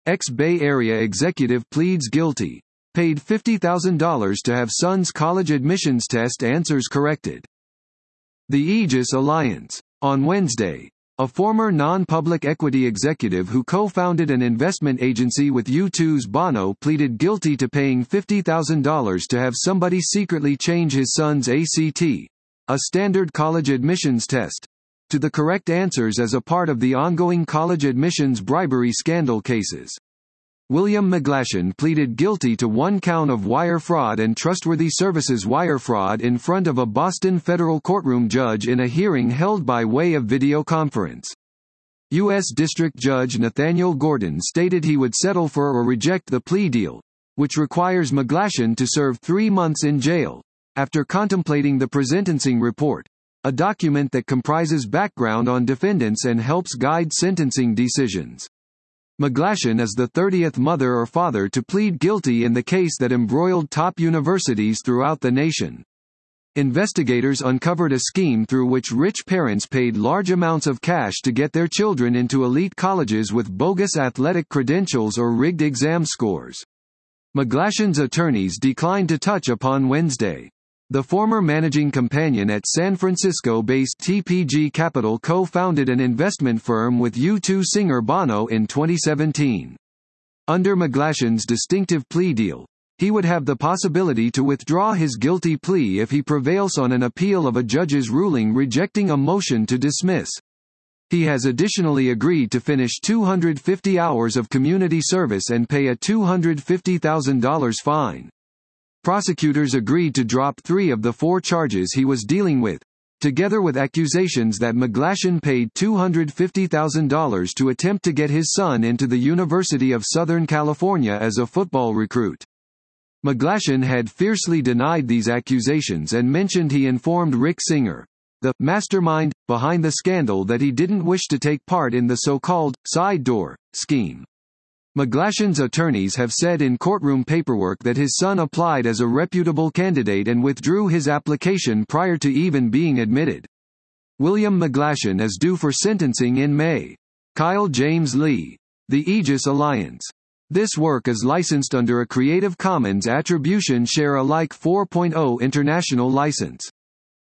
Ex-Bay Area executive pleads guilty. Paid $50,000 to have son's college admissions test answers corrected. The Aegis Alliance. On Wednesday, a former non-public equity executive who co-founded an investment agency with U2's Bono pleaded guilty to paying $50,000 to have somebody secretly change his son's ACT, a standard college admissions test, to the correct answers as a part of the ongoing college admissions bribery scandal cases. William McGlashan pleaded guilty to one count of wire fraud and trustworthy services wire fraud in front of a Boston federal courtroom judge in a hearing held by way of video conference. U.S. District Judge Nathaniel Gordon stated he would settle for or reject the plea deal, which requires McGlashan to serve 3 months in jail, after contemplating the presentencing report, a document that comprises background on defendants and helps guide sentencing decisions. McGlashan is the 30th mother or father to plead guilty in the case that embroiled top universities throughout the nation. Investigators uncovered a scheme through which rich parents paid large amounts of cash to get their children into elite colleges with bogus athletic credentials or rigged exam scores. McGlashan's attorneys declined to touch upon Wednesday. The former managing companion at San Francisco-based TPG Capital co-founded an investment firm with U2 singer Bono in 2017. Under McGlashan's distinctive plea deal, he would have the possibility to withdraw his guilty plea if he prevails on an appeal of a judge's ruling rejecting a motion to dismiss. He has additionally agreed to finish 250 hours of community service and pay a $250,000 fine. Prosecutors agreed to drop 3 of the 4 charges he was dealing with, together with accusations that McGlashan paid $250,000 to attempt to get his son into the University of Southern California as a football recruit. McGlashan had fiercely denied these accusations and mentioned he informed Rick Singer, the mastermind behind the scandal, that he didn't wish to take part in the so-called side door scheme. McGlashan's attorneys have said in courtroom paperwork that his son applied as a reputable candidate and withdrew his application prior to even being admitted. William McGlashan is due for sentencing in May. Kyle James Lee. The Aegis Alliance. This work is licensed under a Creative Commons Attribution Share Alike 4.0 international license.